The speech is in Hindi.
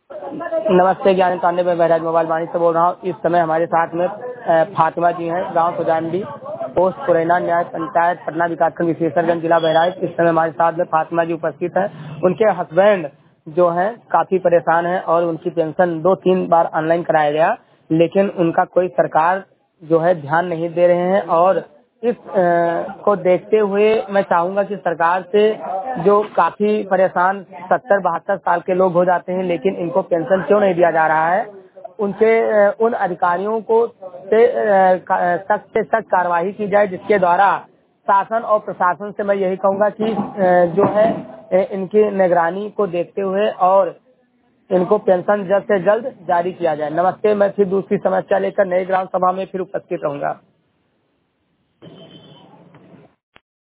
नमस्ते, ज्ञान तांडे में बहराज मोबाइल वाणी से बोल रहा हूँ। इस समय हमारे साथ में फातिमा जी हैं, गांव सुजानडी, पोस्ट पुरैना, न्याय पंचायत, पटना विकासखंड विशेषरगंज, जिला बहराइच। इस समय हमारे साथ में फातिमा जी उपस्थित है। उनके हस्बैंड जो हैं काफी परेशान हैं और उनकी पेंशन 2-3 बार ऑनलाइन कराया गया, लेकिन उनका कोई सरकार जो है ध्यान नहीं दे रहे हैं। और इस को देखते हुए मैं चाहूंगा कि सरकार से, जो काफी परेशान 70-72 साल के लोग हो जाते हैं लेकिन इनको पेंशन क्यों नहीं दिया जा रहा है, उनके उन अधिकारियों को से सख्त से सख्त कार्रवाई की जाए, जिसके द्वारा शासन और प्रशासन से मैं यही कहूंगा कि जो है इनकी निगरानी को देखते हुए और इनको पेंशन जल्द से जल्द जारी किया जाए। नमस्ते, मैं फिर दूसरी समस्या लेकर नई ग्राम सभा में फिर उपस्थित रहूंगा।